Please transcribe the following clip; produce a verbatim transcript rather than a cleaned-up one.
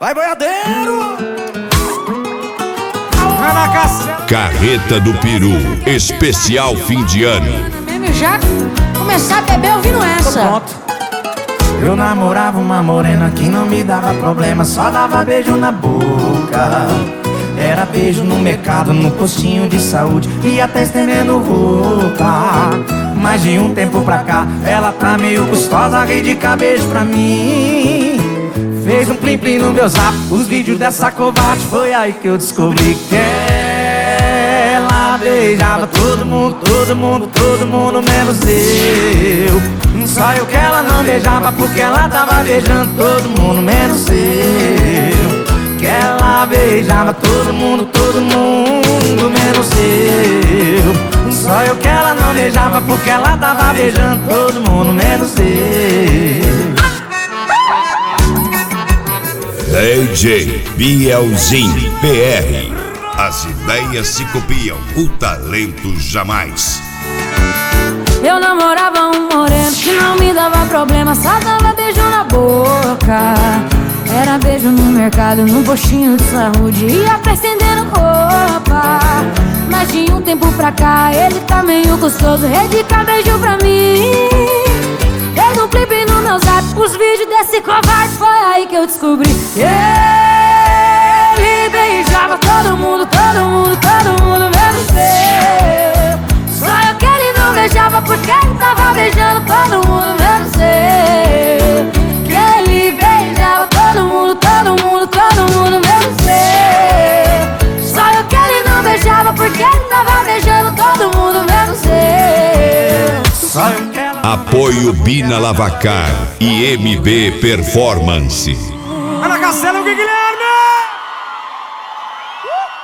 Vai, boiadeiro! Carreta do Peru, especial fim de ano. Já começar a beber ouvindo essa. Eu namorava uma morena que não me dava problema, só dava beijo na boca. Era beijo no mercado, no postinho de saúde e até estendendo roupa. Mas de um tempo pra cá, ela tá meio gostosa, rei de cabeça pra mim. Fez um plim plim no meu zap, os vídeos dessa covarde. Foi aí que eu descobri que ela beijava todo mundo, todo mundo, todo mundo, menos eu. Só eu que ela não beijava, porque ela tava beijando todo mundo, menos eu. Que ela beijava todo mundo, todo mundo, menos eu. Só eu que ela não beijava, porque ela tava beijando todo mundo, menos eu. D J Bielzinho P R. As ideias se copiam, o talento jamais. Eu namorava um moreno que não me dava problema, só dava beijo na boca. Era beijo no mercado, no postinho de saúde e até estendendo roupa. Mas de um tempo pra cá, ele tá meio gostoso, redica beijo pra mim. Fez um clipe no meu zap, os vídeos desse covarde. Foi aí que eu descobri que ele beijava todo mundo, todo mundo, todo mundo, menos eu. Só eu que ele não beijava, porque ele tava beijando todo mundo, menos eu. Que ele beijava todo mundo, todo mundo, todo mundo, menos eu. Só eu que ele não beijava, porque ele tava beijando todo mundo, menos eu. Só eu que ela... Apoio Bina Lavacar e M B Performance. Ana Castelo, Guilherme!